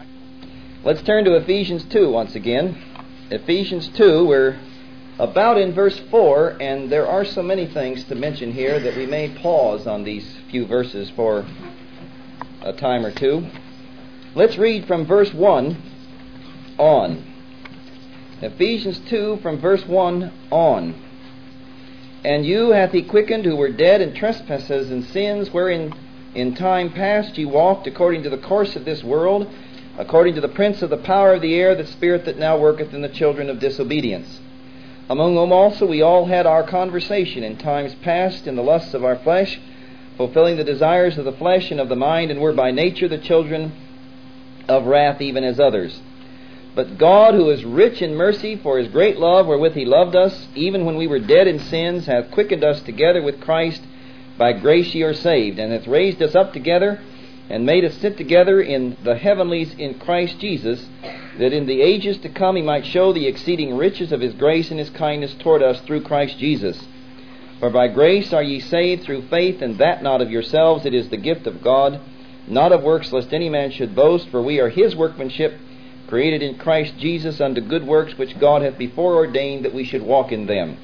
Let's turn to Ephesians 2 once again. Ephesians 2, we're about in verse 4, and there are so many things to mention here that we may pause on these few verses for a time or two. Let's read from verse 1 on. Ephesians 2 from verse 1 on. And you hath he quickened who were dead in trespasses and sins, wherein in time past ye walked according to the course of this world, according to the prince of the power of the air, the spirit that now worketh in the children of disobedience. Among whom also we all had our conversation in times past in the lusts of our flesh, fulfilling the desires of the flesh and of the mind, and were by nature the children of wrath, even as others. But God, who is rich in mercy, for his great love wherewith he loved us, even when we were dead in sins, hath quickened us together with Christ. By grace ye are saved, and hath raised us up together, and made us sit together in the heavenlies in Christ Jesus, that in the ages to come he might show the exceeding riches of his grace and his kindness toward us through Christ Jesus. For by grace are ye saved through faith, and that not of yourselves, it is the gift of God, not of works, lest any man should boast. For we are his workmanship, created in Christ Jesus unto good works, which God hath before ordained that we should walk in them.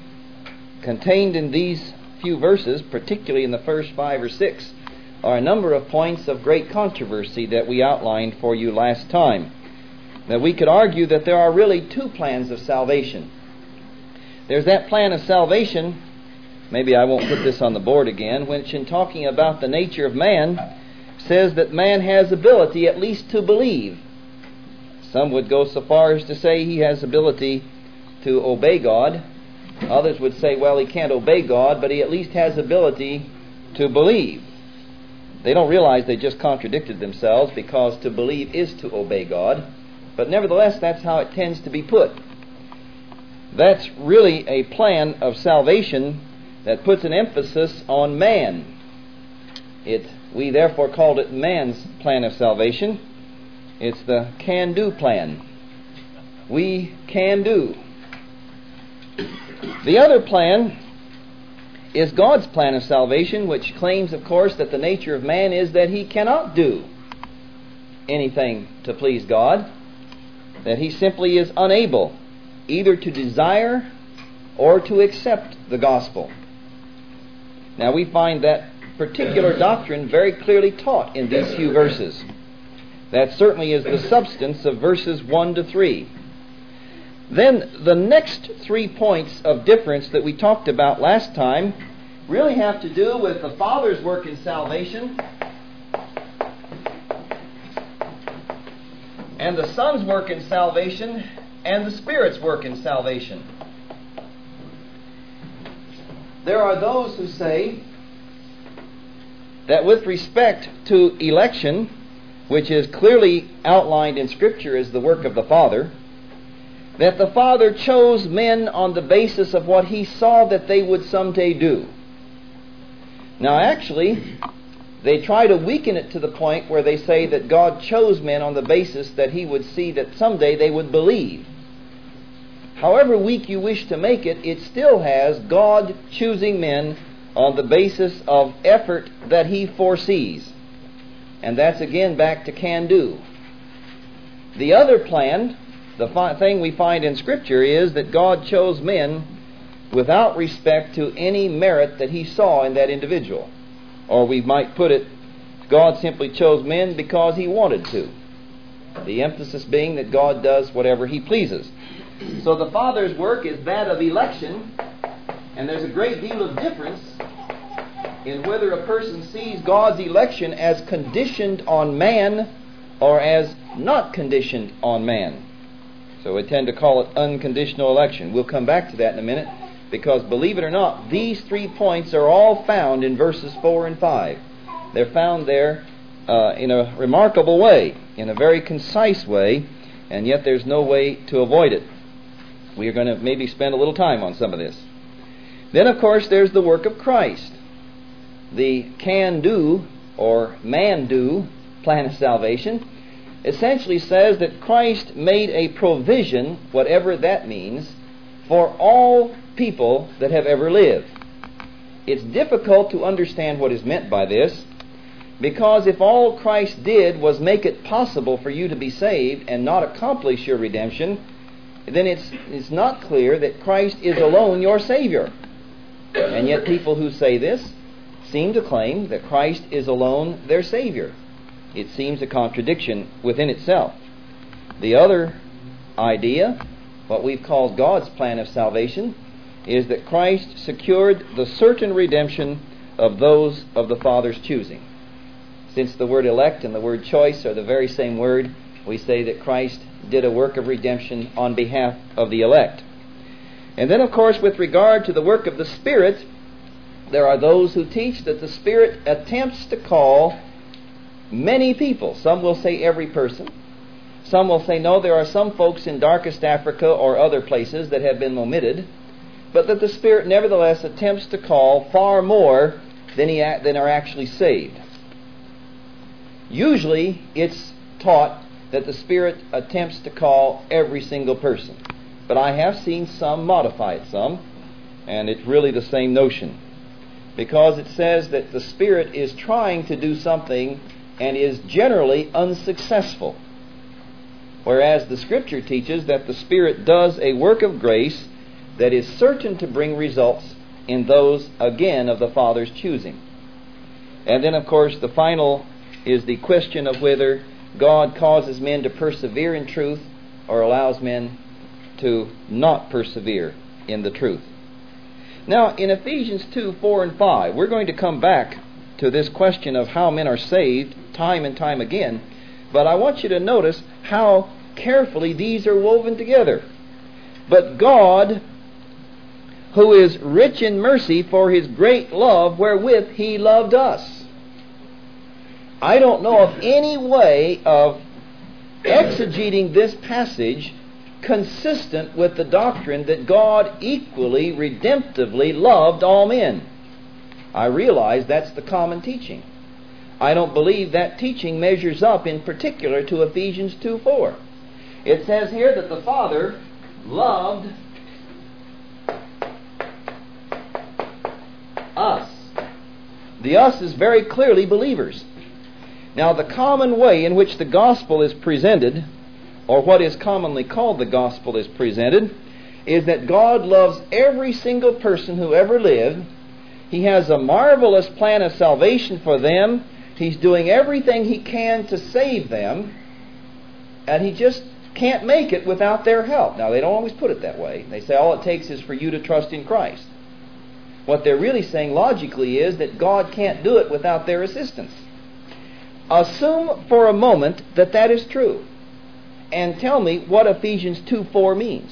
Contained in these few verses, particularly in the first 5 or 6, are a number of points of great controversy that we outlined for you last time. That we could argue that there are really 2 plans of salvation. There's that plan of salvation, maybe I won't put this on the board again, which in talking about the nature of man, says that man has ability at least to believe. Some would go so far as to say he has ability to obey God. Others would say, well, he can't obey God, but he at least has ability to believe. They don't realize they just contradicted themselves, because to believe is to obey God. But nevertheless, that's how it tends to be put. That's really a plan of salvation that puts an emphasis on man. We therefore called it man's plan of salvation. It's the can-do plan. We can do. The other plan is God's plan of salvation, which claims, of course, that the nature of man is that he cannot do anything to please God, that he simply is unable either to desire or to accept the gospel. Now we find that particular doctrine very clearly taught in these few verses. That certainly is the substance of verses 1 to 3. Then the next 3 points of difference that we talked about last time really have to do with the Father's work in salvation and the Son's work in salvation and the Spirit's work in salvation. There are those who say that with respect to election, which is clearly outlined in Scripture as the work of the Father, that the Father chose men on the basis of what he saw that they would someday do. Now actually, they try to weaken it to the point where they say that God chose men on the basis that he would see that someday they would believe. However weak you wish to make it, it still has God choosing men on the basis of effort that he foresees. And that's again back to can do. The other plan, the thing we find in Scripture, is that God chose men without respect to any merit that he saw in that individual. Or we might put it, God simply chose men because he wanted to. The emphasis being that God does whatever he pleases. So the Father's work is that of election, and there's a great deal of difference in whether a person sees God's election as conditioned on man or as not conditioned on man. So we tend to call it unconditional election. We'll come back to that in a minute, because believe it or not, these 3 points are all found in verses 4 and 5. They're found there in a remarkable way, in a very concise way, and yet there's no way to avoid it. We are going to maybe spend a little time on some of this. Then, of course, there's the work of Christ. The can-do or man-do plan of salvation essentially says that Christ made a provision, whatever that means, for all people that have ever lived. It's difficult to understand what is meant by this, Because if all Christ did was make it possible for you to be saved and not accomplish your redemption, then it's not clear that Christ is alone your Savior. And yet people who say this seem to claim that Christ is alone their Savior. It seems a contradiction within itself. The other idea, what we've called God's plan of salvation, is that Christ secured the certain redemption of those of the Father's choosing. Since the word elect and the word choice are the very same word, we say that Christ did a work of redemption on behalf of the elect. And then, of course, with regard to the work of the Spirit, there are those who teach that the Spirit attempts to call many people. Some will say every person. Some will say, no, there are some folks in darkest Africa or other places that have been omitted, but that the Spirit nevertheless attempts to call far more than are actually saved. Usually, it's taught that the Spirit attempts to call every single person. But I have seen some modify it some, and it's really the same notion. Because it says that the Spirit is trying to do something and is generally unsuccessful. Whereas the Scripture teaches that the Spirit does a work of grace that is certain to bring results in those, again, of the Father's choosing. And then, of course, the final is the question of whether God causes men to persevere in truth or allows men to not persevere in the truth. Now, in Ephesians 2, 4, and 5, we're going to come back to this question of how men are saved time and time again, but I want you to notice how carefully these are woven together. But God, who is rich in mercy for His great love wherewith He loved us. I don't know of any way of exegeting this passage consistent with the doctrine that God equally, redemptively loved all men. I realize that's the common teaching. I don't believe that teaching measures up in particular to Ephesians 2:4. It says here that the Father loved us. The us is very clearly believers. Now, the common way in which the gospel is presented, or what is commonly called the gospel is presented, is that God loves every single person who ever lived. He has a marvelous plan of salvation for them. He's doing everything He can to save them, and He just can't make it without their help. Now, they don't always put it that way. They say all it takes is for you to trust in Christ. What they're really saying logically is that God can't do it without their assistance. Assume for a moment that that is true, and tell me what Ephesians 2:4 means.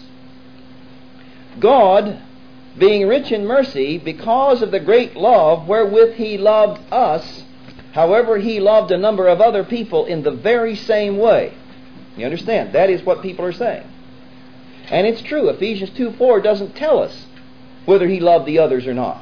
God, being rich in mercy, because of the great love wherewith He loved us, however, He loved a number of other people in the very same way. You understand? That is what people are saying. And it's true. Ephesians 2:4 doesn't tell us whether He loved the others or not.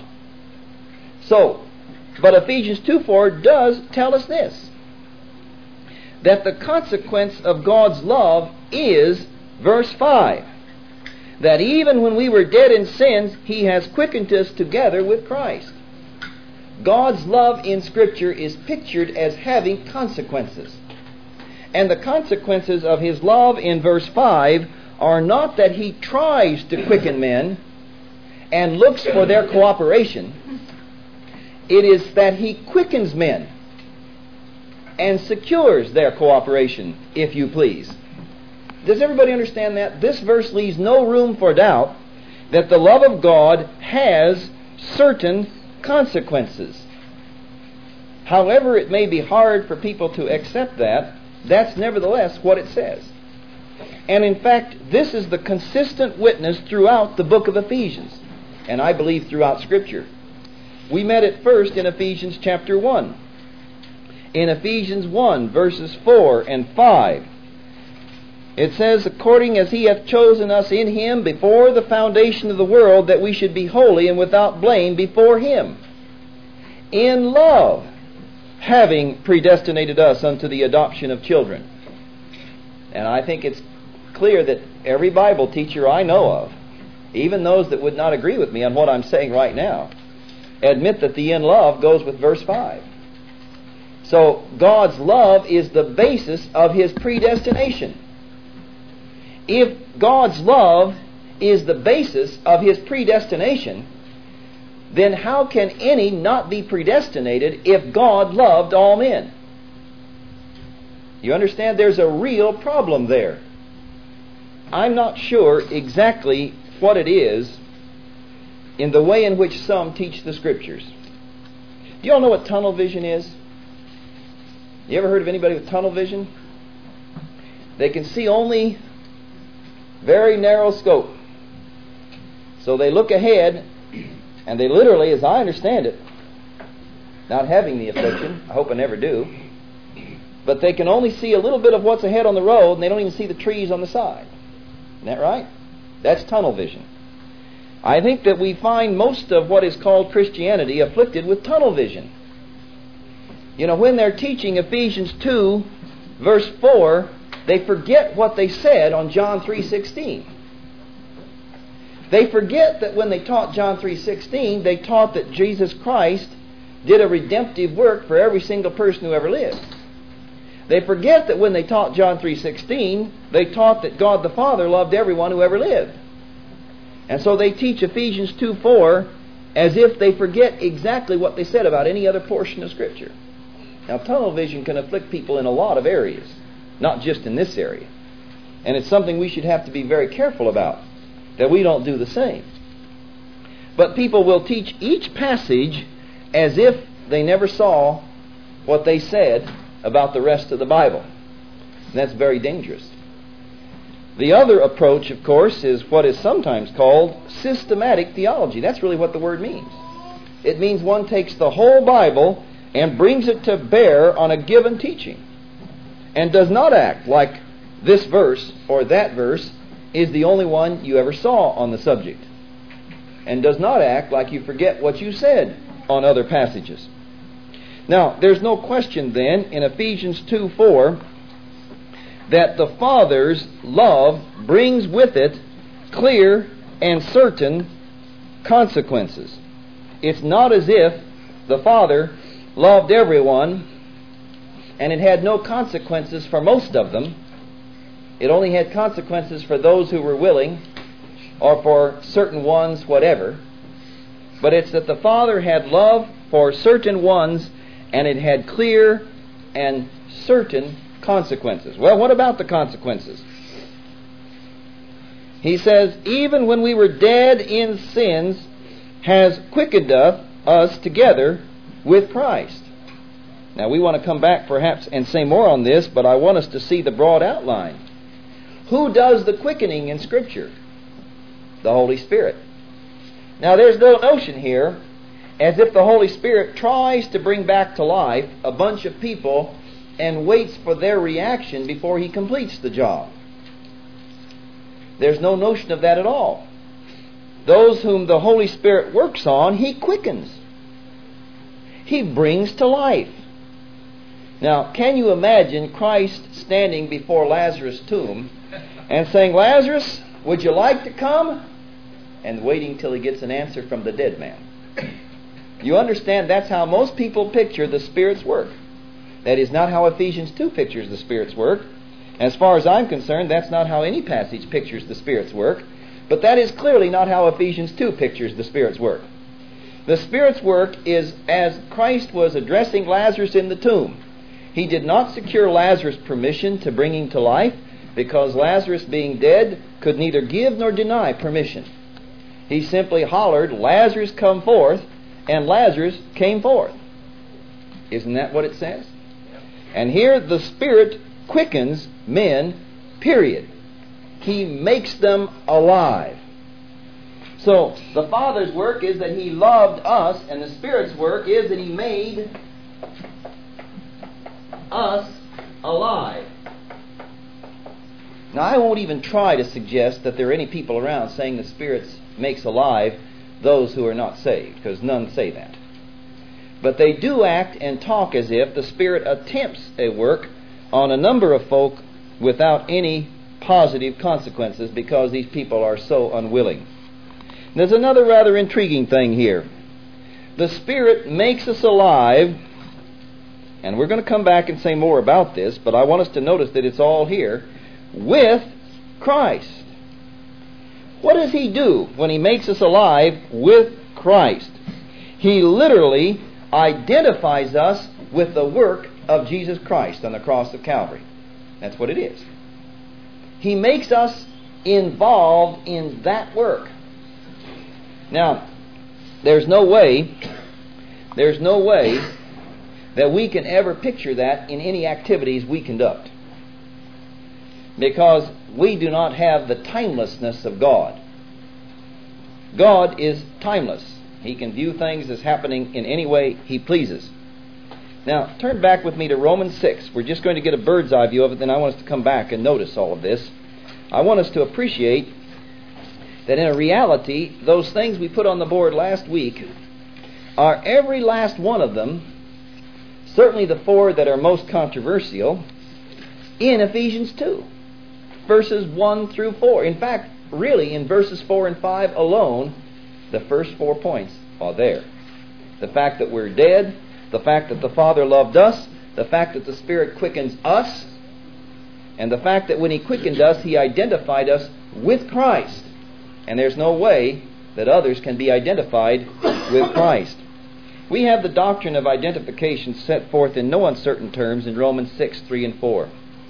But Ephesians 2:4 does tell us this, that the consequence of God's love is, verse 5, that even when we were dead in sins, He has quickened us together with Christ. God's love in Scripture is pictured as having consequences. And the consequences of His love in verse 5 are not that He tries to quicken men and looks for their cooperation. It is that He quickens men and secures their cooperation, if you please. Does everybody understand that? This verse leaves no room for doubt that the love of God has certain consequences. However, it may be hard for people to accept that, that's nevertheless what it says. And in fact, this is the consistent witness throughout the book of Ephesians, and I believe throughout Scripture. We met it first in Ephesians chapter 1. In Ephesians 1, verses 4 and 5, it says, according as He hath chosen us in Him before the foundation of the world, that we should be holy and without blame before Him, in love, having predestinated us unto the adoption of children. And I think it's clear that every Bible teacher I know of, even those that would not agree with me on what I'm saying right now, admit that the in love goes with verse 5. So God's love is the basis of His predestination. If God's love is the basis of His predestination, then how can any not be predestinated if God loved all men? You understand? There's a real problem there. I'm not sure exactly what it is in the way in which some teach the Scriptures. Do you all know what tunnel vision is? You ever heard of anybody with tunnel vision? They can see only very narrow scope. So they look ahead, and they literally, as I understand it, not having the affliction, I hope I never do, but they can only see a little bit of what's ahead on the road, and they don't even see the trees on the side. Isn't that right? That's tunnel vision. I think that we find most of what is called Christianity afflicted with tunnel vision. You know, when they're teaching Ephesians 2, verse 4, they forget what they said on John 3:16. They forget that when they taught John 3:16, they taught that Jesus Christ did a redemptive work for every single person who ever lived. They forget that when they taught John 3:16, they taught that God the Father loved everyone who ever lived. And so they teach Ephesians 2:4 as if they forget exactly what they said about any other portion of Scripture. Now, tunnel vision can afflict people in a lot of areas, not just in this area. And it's something we should have to be very careful about, that we don't do the same. But people will teach each passage as if they never saw what they said about the rest of the Bible. And that's very dangerous. The other approach, of course, is what is sometimes called systematic theology. That's really what the word means. It means one takes the whole Bible and brings it to bear on a given teaching, and does not act like this verse or that verse is the only one you ever saw on the subject, and does not act like you forget what you said on other passages. Now, there's no question then in Ephesians 2:4 that the Father's love brings with it clear and certain consequences. It's not as if the Father loved everyone and it had no consequences for most of them. It only had consequences for those who were willing, or for certain ones, whatever. But it's that the Father had love for certain ones, and it had clear and certain consequences. Well, what about the consequences? He says, even when we were dead in sins, has quickened us together with Christ. Now, we want to come back perhaps and say more on this, but I want us to see the broad outline. Who does the quickening in Scripture? The Holy Spirit. Now, there's no notion here as if the Holy Spirit tries to bring back to life a bunch of people and waits for their reaction before He completes the job. There's no notion of that at all. Those whom the Holy Spirit works on, He quickens. He brings to life. Now, can you imagine Christ standing before Lazarus' tomb and saying, Lazarus, would you like to come? And waiting till he gets an answer from the dead man. You understand that's how most people picture the Spirit's work. That is not how Ephesians 2 pictures the Spirit's work. As far as I'm concerned, that's not how any passage pictures the Spirit's work. But that is clearly not how Ephesians 2 pictures the Spirit's work. The Spirit's work is as Christ was addressing Lazarus in the tomb. He did not secure Lazarus permission to bring him to life, because Lazarus, being dead, could neither give nor deny permission. He simply hollered, Lazarus, come forth, and Lazarus came forth. Isn't that what it says? And here the Spirit quickens men, period. He makes them alive. So the Father's work is that He loved us, and the Spirit's work is that He made us alive. Now, I won't even try to suggest that there are any people around saying the Spirit makes alive those who are not saved, because none say that. But they do act and talk as if the Spirit attempts a work on a number of folk without any positive consequences, because these people are so unwilling. There's another rather intriguing thing here. The Spirit makes us alive, And we're going to come back and say more about this, but I want us to notice that it's all here, with Christ. What does He do when He makes us alive with Christ? He literally identifies us with the work of Jesus Christ on the cross of Calvary. That's what it is. He makes us involved in that work. Now, there's no way that we can ever picture that in any activities we conduct, because we do not have the timelessness of God. God is timeless. He can view things as happening in any way He pleases. Now, turn back with me to Romans 6. We're just going to get a bird's eye view of it, then I want us to come back and notice all of this. I want us to appreciate that in a reality, those things we put on the board last week are every last one of them, certainly the four that are most controversial, in Ephesians 2, verses 1 through 4. In fact, really, in verses 4 and 5 alone, the first 4 points are there. The fact that we're dead, the fact that the Father loved us, the fact that the Spirit quickens us, and the fact that when He quickened us, He identified us with Christ. And there's no way that others can be identified with Christ. We have the doctrine of identification set forth in no uncertain terms in Romans 6, 3 and 4.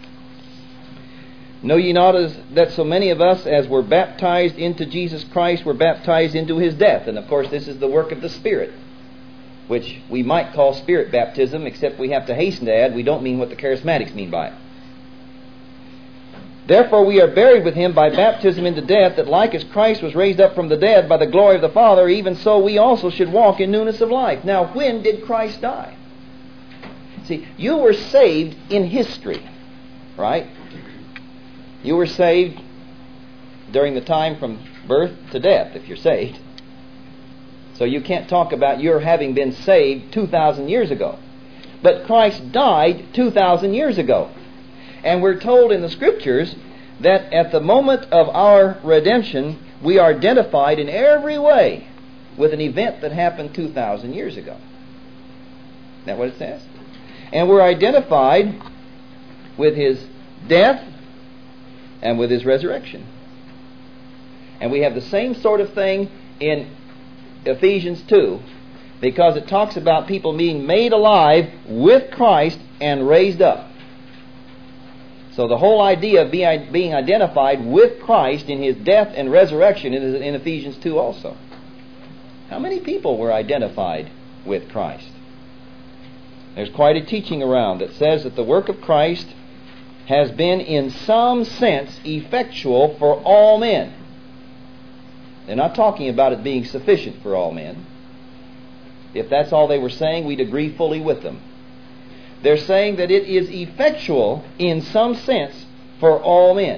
Know ye not that so many of us as were baptized into Jesus Christ were baptized into His death? And of course this is the work of the Spirit, which we might call Spirit baptism, except we have to hasten to add, we don't mean what the charismatics mean by it. Therefore we are buried with Him by baptism into death, that like as Christ was raised up from the dead by the glory of the Father, even so we also should walk in newness of life. Now, when did Christ die? See, you were saved in history, right? You were saved during the time from birth to death, if you're saved. So you can't talk about your having been saved 2,000 years ago. But Christ died 2,000 years ago. And we're told in the Scriptures that at the moment of our redemption, we are identified in every way with an event that happened 2,000 years ago. Isn't that what it says? And we're identified with His death and with His resurrection. And we have the same sort of thing in Ephesians 2, because it talks about people being made alive with Christ and raised up. So the whole idea of being identified with Christ in His death and resurrection is in Ephesians 2 also. How many people were identified with Christ? There's quite a teaching around that says that the work of Christ has been in some sense effectual for all men. They're not talking about it being sufficient for all men. If that's all they were saying, we'd agree fully with them. They're saying that it is effectual in some sense for all men.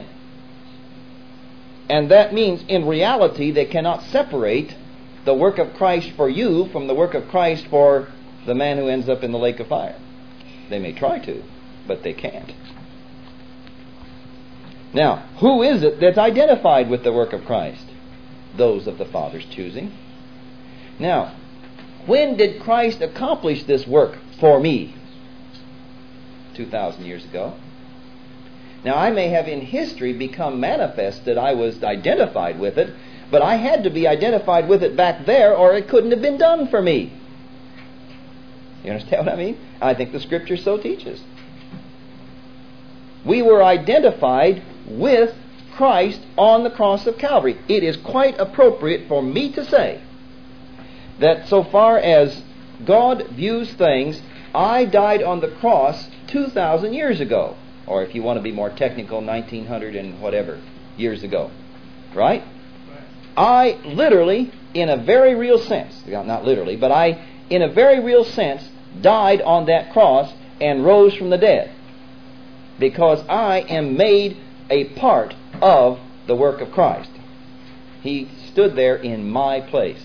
And that means in reality they cannot separate the work of Christ for you from the work of Christ for the man who ends up in the lake of fire. They may try to, but they can't. Now, who is it that's identified with the work of Christ? Those of the Father's choosing. Now, when did Christ accomplish this work for me? 2,000 years ago. Now, I may have in history become manifest that I was identified with it, but I had to be identified with it back there, or it couldn't have been done for me. You understand what I mean? I think the Scripture so teaches. We were identified with Christ on the cross of Calvary. It is quite appropriate for me to say that so far as God views things, I died on the cross 2,000 years ago. Or if you want to be more technical, 1900 and whatever years ago. Right? I literally, in a very real sense, not literally, but I, in a very real sense, died on that cross and rose from the dead. Because I am made a part of the work of Christ. He stood there in my place.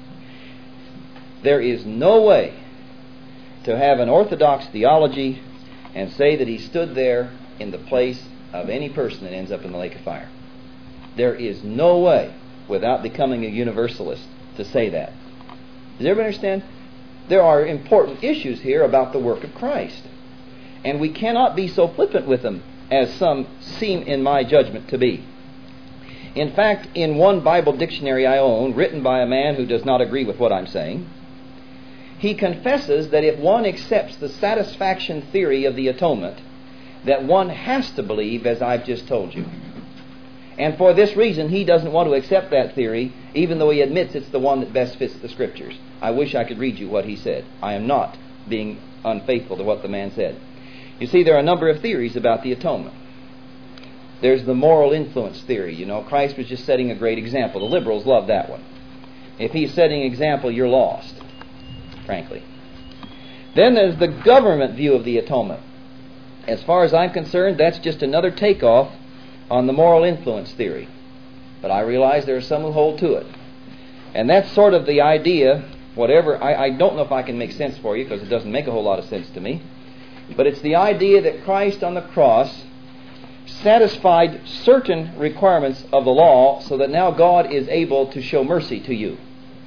There is no way to have an orthodox theology and say that He stood there in the place of any person that ends up in the lake of fire. There is no way, without becoming a universalist, to say that. Does everybody understand? there are important issues here about the work of Christ. And we cannot be so flippant with them as some seem, in my judgment, to be. In fact, in one Bible dictionary I own, written by a man who does not agree with what I'm saying, he confesses that if one accepts the satisfaction theory of the atonement, that one has to believe as I've just told you. And for this reason, he doesn't want to accept that theory, even though he admits it's the one that best fits the Scriptures. I wish I could read you what he said. I am not being unfaithful to what the man said. You see, there are a number of theories about the atonement. There's the moral influence theory. You know, Christ was just setting a great example. The liberals love that one. If he's setting an example, you're lost, frankly. Then there's the government view of the atonement. As far as I'm concerned, that's just another takeoff on the moral influence theory. But I realize there are some who hold to it. And that's sort of the idea, whatever, I don't know if I can make sense for you, because it doesn't make a whole lot of sense to me. But it's the idea that Christ on the cross satisfied certain requirements of the law so that now God is able to show mercy to you.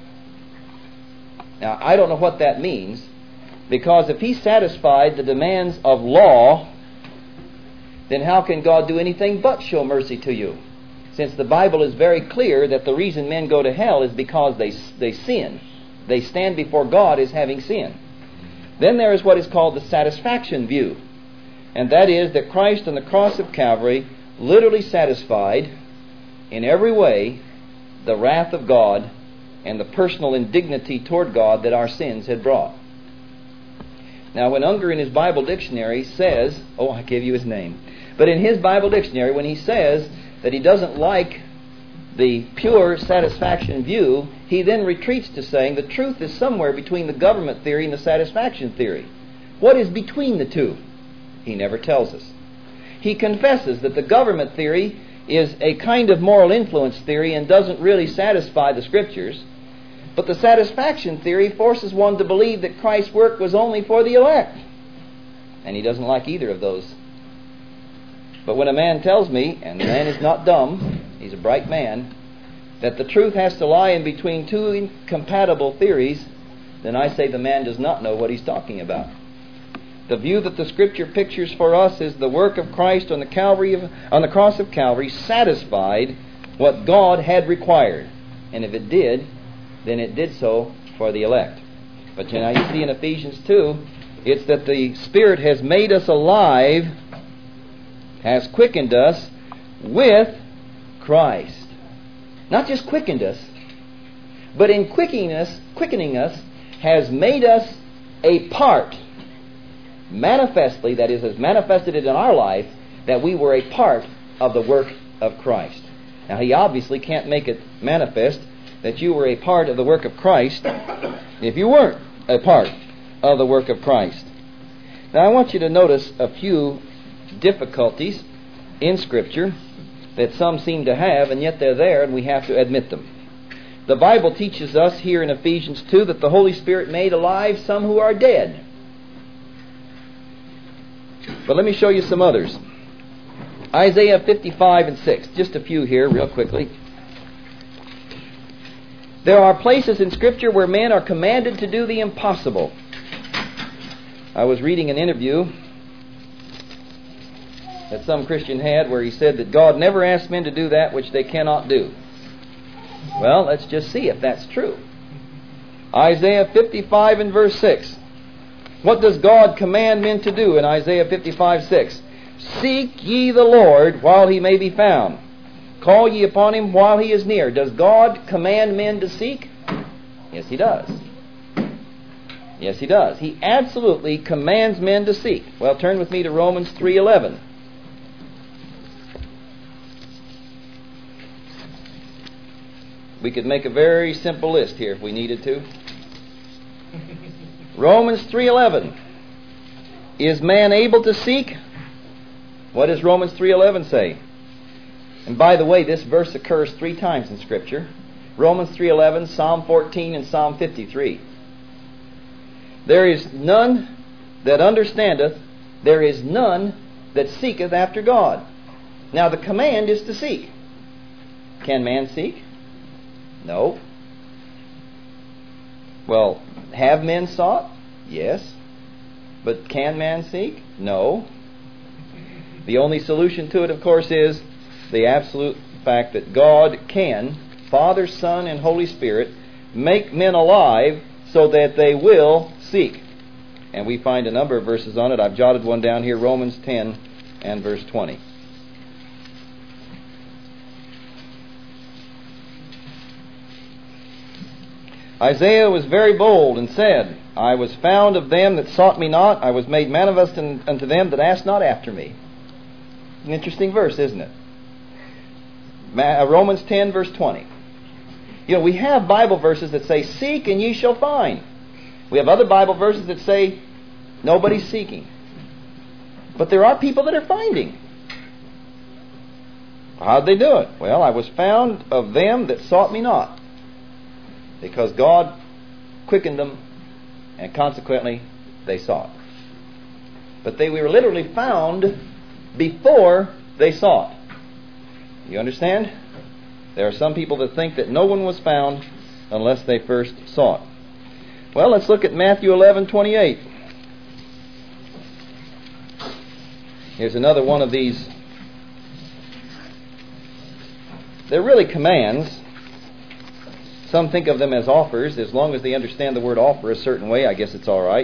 Now, I don't know what that means, because if He satisfied the demands of law, then how can God do anything but show mercy to you? Since the Bible is very clear that the reason men go to hell is because they sin. They stand before God as having sinned. Then there is what is called the satisfaction view. And that is that Christ on the cross of Calvary literally satisfied in every way the wrath of God and the personal indignity toward God that our sins had brought. Now, when Unger in his Bible dictionary says, I give you his name, but in his Bible dictionary, when he says that he doesn't like the pure satisfaction view, he then retreats to saying the truth is somewhere between the government theory and the satisfaction theory. What is between the two? He never tells us. He confesses that the government theory is a kind of moral influence theory and doesn't really satisfy the Scriptures. But the satisfaction theory forces one to believe that Christ's work was only for the elect. And he doesn't like either of those. But when a man tells me, and the man is not dumb, he's a bright man, that the truth has to lie in between two incompatible theories, then I say the man does not know what he's talking about. The view that the Scripture pictures for us is the work of Christ on the cross of Calvary satisfied what God had required. And if it did, then it did so for the elect. But now you see in Ephesians 2, it's that the Spirit has made us alive, has quickened us with Christ. Not just quickened us, but in quickening us, has made us a part, manifestly, that is, has manifested it in our life, that we were a part of the work of Christ. Now, he obviously can't make it manifest that you were a part of the work of Christ if you weren't a part of the work of Christ. Now, I want you to notice a few difficulties in Scripture that some seem to have, and yet they're there, and we have to admit them. The Bible teaches us here in Ephesians 2 that the Holy Spirit made alive some who are dead. But let me show you some others. Isaiah 55 and 6. Just a few here, real quickly. There are places in Scripture where men are commanded to do the impossible. I was reading an interview that some Christian had where he said that God never asked men to do that which they cannot do. Well, let's just see if that's true. Isaiah 55 and verse 6. What does God command men to do in Isaiah 55, 6? Seek ye the Lord while He may be found. Call ye upon Him while He is near. Does God command men to seek? Yes, He does. Yes, He does. He absolutely commands men to seek. Well, turn with me to Romans 3:11. We could make a very simple list here if we needed to. Romans 3:11. Is man able to seek? What does Romans 3:11 say? And by the way, this verse occurs 3 times in Scripture. Romans 3:11, Psalm 14, and Psalm 53. There is none that understandeth, there is none that seeketh after God. Now the command is to seek. Can man seek? No. Well, have men sought? Yes. But can man seek? No. The only solution to it, of course, is the absolute fact that God can, Father, Son, and Holy Spirit, make men alive so that they will seek. And we find a number of verses on it. I've jotted one down here, Romans 10 and verse 20. Isaiah was very bold and said, I was found of them that sought me not. I was made manifest unto them that asked not after me. An interesting verse, isn't it? Romans 10 verse 20. You know, we have Bible verses that say, seek and ye shall find. We have other Bible verses that say, nobody's seeking. But there are people that are finding. How'd they do it? Well, I was found of them that sought me not. Because God quickened them, and consequently, they sought. But they were literally found before they sought. You understand? There are some people that think that no one was found unless they first sought. Well, let's look at Matthew 11:28. Here's another one of these. They're really commands. Some think of them as offers. As long as they understand the word offer a certain way, I guess it's all right.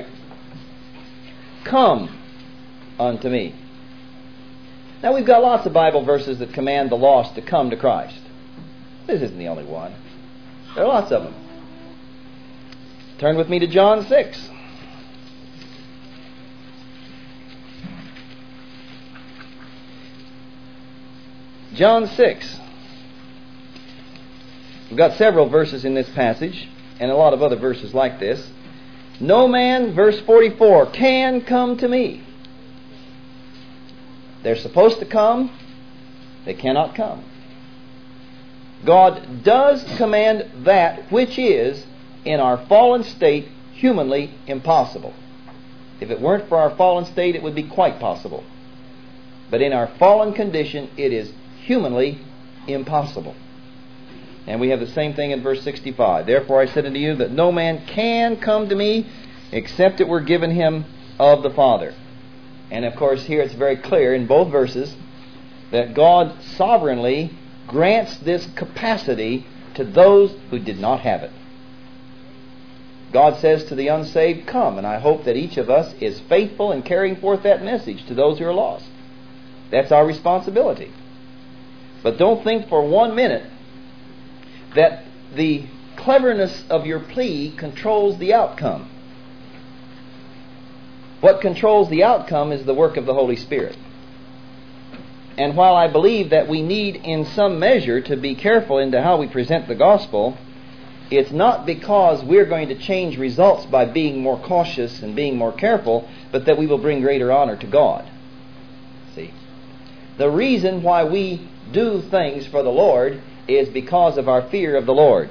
Come unto me. Now, we've got lots of Bible verses that command the lost to come to Christ. This isn't the only one. There are lots of them. Turn with me to John 6. John 6. We've got several verses in this passage, and a lot of other verses like this. No man, verse 44, can come to me. They're supposed to come. They cannot come. God does command that which is, in our fallen state, humanly impossible. If it weren't for our fallen state, it would be quite possible. But in our fallen condition, it is humanly impossible. And we have the same thing in verse 65. Therefore I said unto you that no man can come to me except it were given him of the Father. And of course here it's very clear in both verses that God sovereignly grants this capacity to those who did not have it. God says to the unsaved, come, and I hope that each of us is faithful in carrying forth that message to those who are lost. That's our responsibility. But don't think for 1 minute that the cleverness of your plea controls the outcome. What controls the outcome is the work of the Holy Spirit. And while I believe that we need in some measure to be careful into how we present the gospel, it's not because we're going to change results by being more cautious and being more careful, but that we will bring greater honor to God. See? The reason why we do things for the Lord is because of our fear of the Lord.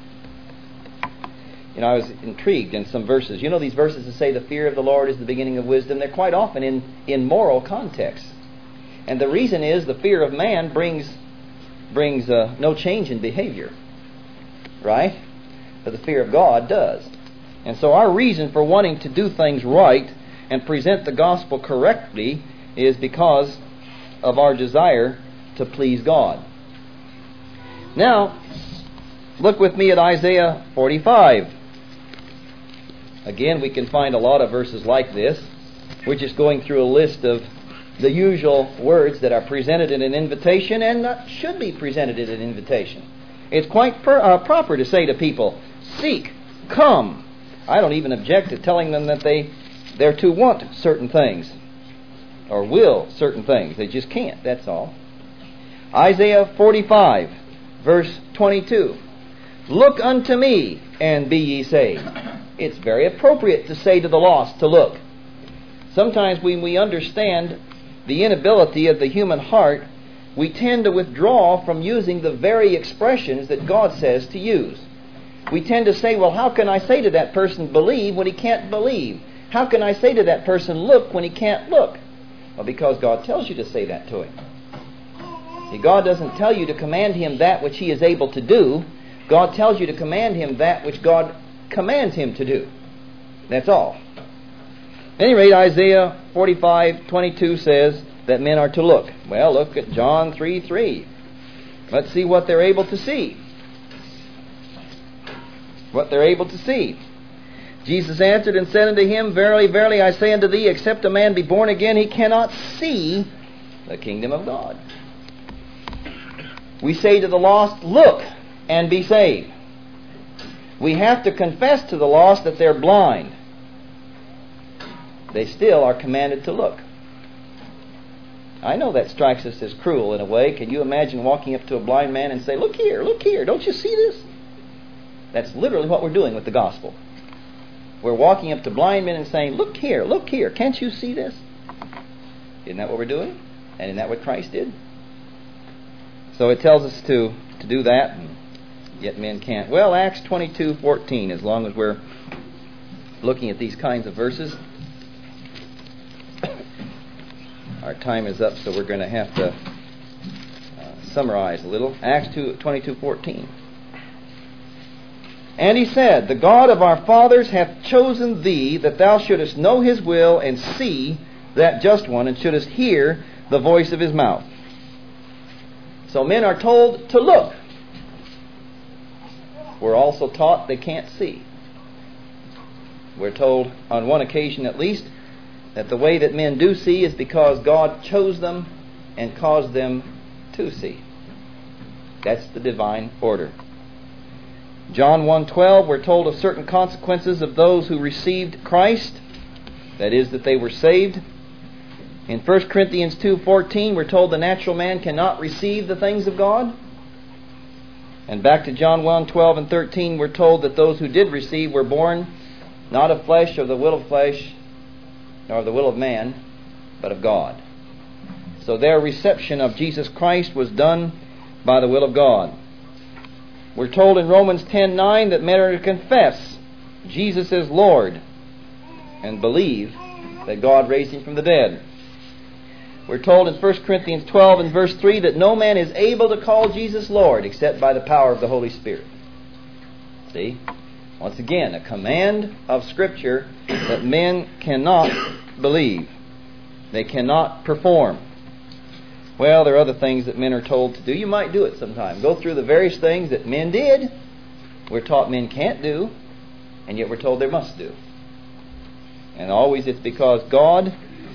You know, I was intrigued in some verses. You know these verses that say the fear of the Lord is the beginning of wisdom? They're quite often in moral context. And the reason is the fear of man brings no change in behavior. Right? But the fear of God does. And so our reason for wanting to do things right and present the gospel correctly is because of our desire to please God. Now, look with me at Isaiah 45. Again, we can find a lot of verses like this. We're just going through a list of the usual words that are presented in an invitation and should be presented in an invitation. It's quite proper to say to people, seek, come. I don't even object to telling them that they're to want certain things or will certain things. They just can't, that's all. Isaiah 45, verse 22. Look unto me, and be ye saved. It's very appropriate to say to the lost to look. Sometimes when we understand the inability of the human heart, we tend to withdraw from using the very expressions that God says to use. We tend to say, well, how can I say to that person believe when he can't believe? How can I say to that person look when he can't look? Well, because God tells you to say that to him. See, God doesn't tell you to command him that which he is able to do. God tells you to command him that which God commands him to do. That's all. At any rate, Isaiah 45:22 says that men are to look. Well, look at John 3:3. Let's see what they're able to see. What they're able to see. Jesus answered and said unto him, Verily, verily, I say unto thee, except a man be born again, he cannot see the kingdom of God. We say to the lost, look and be saved. We have to confess to the lost that they're blind. They still are commanded to look. I know that strikes us as cruel in a way. Can you imagine walking up to a blind man and say, look here, don't you see this? That's literally what we're doing with the gospel. We're walking up to blind men and saying, look here, can't you see this? Isn't that what we're doing? And isn't that what Christ did? So it tells us to do that, and yet men can't. Well, Acts 22:14, as long as we're looking at these kinds of verses. Our time is up, so we're going to have to summarize a little. Acts 22:14. And he said, The God of our fathers hath chosen thee, that thou shouldest know his will, and see that just one, and shouldest hear the voice of his mouth. So men are told to look. We're also taught they can't see. We're told, on one occasion at least, that the way that men do see is because God chose them and caused them to see. That's the divine order. John 1:12, we're told of certain consequences of those who received Christ. That is, that they were saved. In 1 Corinthians 2:14, we're told the natural man cannot receive the things of God. And back to John 1:12 and 13, we're told that those who did receive were born not of flesh or the will of flesh, nor of the will of man, but of God. So their reception of Jesus Christ was done by the will of God. We're told in Romans 10:9 that men are to confess Jesus is Lord and believe that God raised him from the dead. We're told in 1 Corinthians 12 and verse 3 that no man is able to call Jesus Lord except by the power of the Holy Spirit. See? Once again, a command of Scripture that men cannot believe. They cannot perform. Well, there are other things that men are told to do. You might do it sometime. Go through the various things that men did. We're taught men can't do, and yet we're told they must do. And always it's because God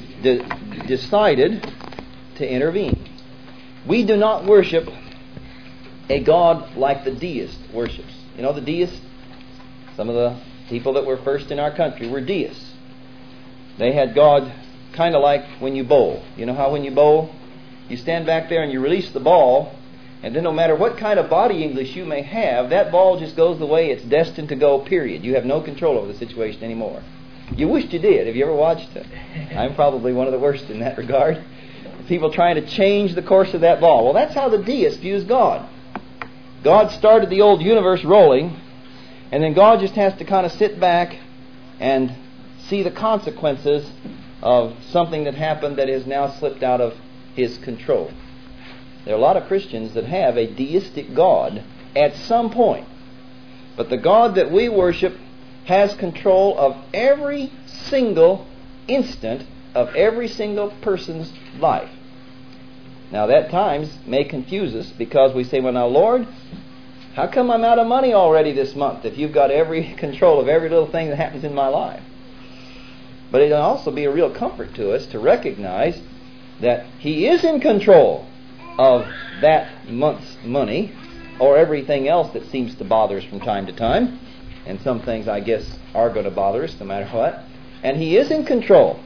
decided to intervene. We do not worship a God like the deist worships. You know the deists? Some of the people that were first in our country were deists. They had God kind of like when you bowl. You know how when you bowl, you stand back there and you release the ball, and then no matter what kind of body English you may have, that ball just goes the way it's destined to go, period. You have no control over the situation anymore. You wished you did. Have you ever watched it? I'm probably one of the worst in that regard. People trying to change the course of that ball. Well, that's how the deist views God. God started the old universe rolling, and then God just has to kind of sit back and see the consequences of something that happened that has now slipped out of his control. There are a lot of Christians that have a deistic God at some point. But the God that we worship has control of every single instant of every single person's life. Now that at times may confuse us because we say, well now Lord, how come I'm out of money already this month if you've got every control of every little thing that happens in my life? But it will also be a real comfort to us to recognize that He is in control of that month's money or everything else that seems to bother us from time to time. And some things, I guess, are going to bother us no matter what. And He is in control.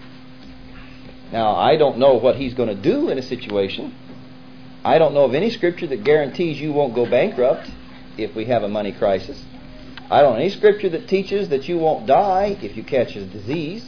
Now, I don't know what He's going to do in a situation. I don't know of any Scripture that guarantees you won't go bankrupt if we have a money crisis. I don't know any Scripture that teaches that you won't die if you catch a disease.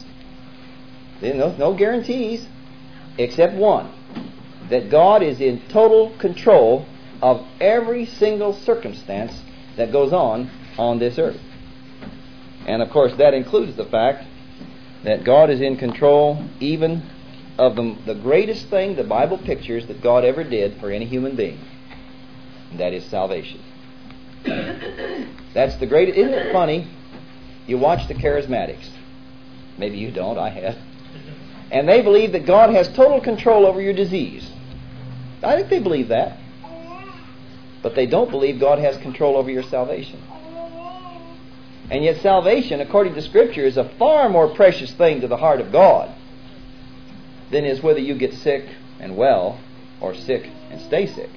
No guarantees, except one, that God is in total control of every single circumstance that goes on this earth. And of course that includes the fact that God is in control even of the greatest thing the Bible pictures that God ever did for any human being. And that is salvation. That's the greatest. Isn't it funny? You watch the charismatics. Maybe you don't. I have. And they believe that God has total control over your disease. I think they believe that. But they don't believe God has control over your salvation. And yet salvation, according to Scripture, is a far more precious thing to the heart of God than is whether you get sick and well or sick and stay sick.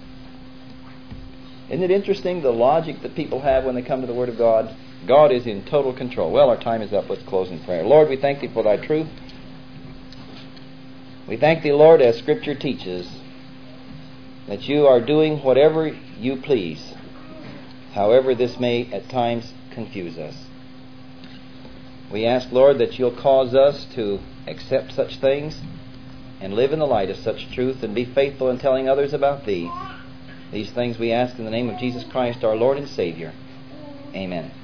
Isn't it interesting the logic that people have when they come to the Word of God? God is in total control. Well, our time is up. Let's close in prayer. Lord, we thank Thee for Thy truth. We thank Thee, Lord, as Scripture teaches, that You are doing whatever You please, however this may at times confuse us. We ask, Lord, that You'll cause us to accept such things and live in the light of such truth and be faithful in telling others about Thee. These things we ask in the name of Jesus Christ, our Lord and Savior. Amen.